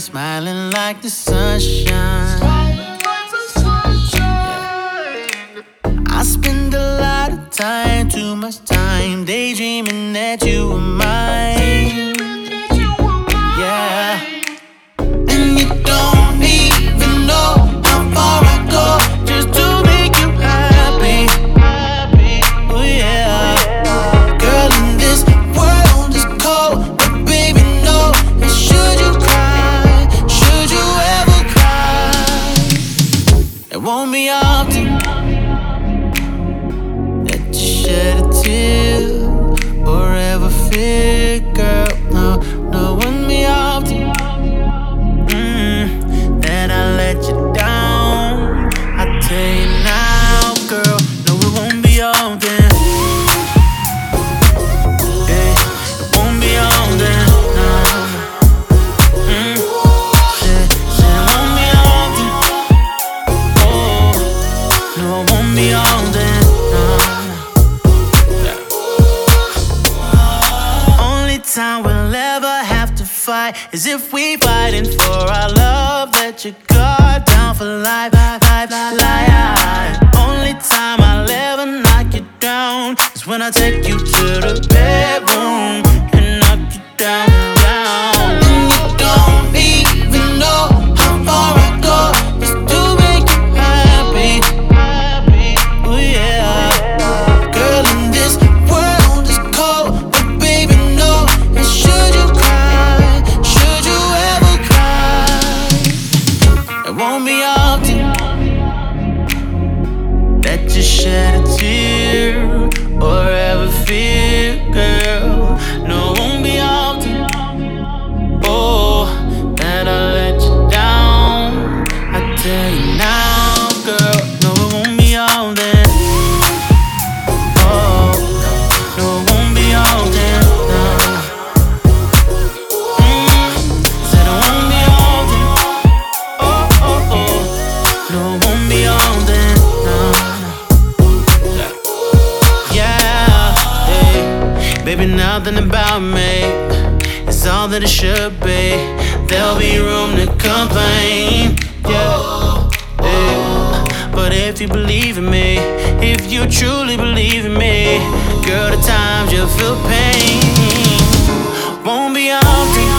smiling like the sunshine. I spend a lot of time, too much time, daydreaming that you were mine. Yeah. And you don't even know how far I go just to make you happy. Oh yeah. Girl, in this world is cold, but baby, no. And should you cry? Should you ever cry? It won't be often that you shed a tear or ever fear, girl. No, no, won't be often that I let you down. I tell you now, girl, no, it won't be often. Yeah, it won't be often. No. Yeah, it won't be often. Oh, no, it won't be often. Only time we'll ever have to fight is if we fighting for our love. Let your guard down for life, Only time I'll ever knock you down is when I take you to the bedroom and knock you down. And you don't even know how far I go just to make you happy. Oh yeah. Girl, in this world is cold, but baby, no. And should you cry? Should you ever cry? It won't be often that you shed a tear or ever fear, girl. No, it won't be often. Oh, that I let you down. I tell you now, girl. No, it won't be often. Oh, no, it won't be often. No. Said it won't be often. Oh, oh, oh. No, it won't be often. No. Yeah, hey. Baby, nothing about me is all that it should be. There'll be room to complain. Yeah, hey. But if you believe in me, if you truly believe in me, girl, the times you'll feel pain won't be often.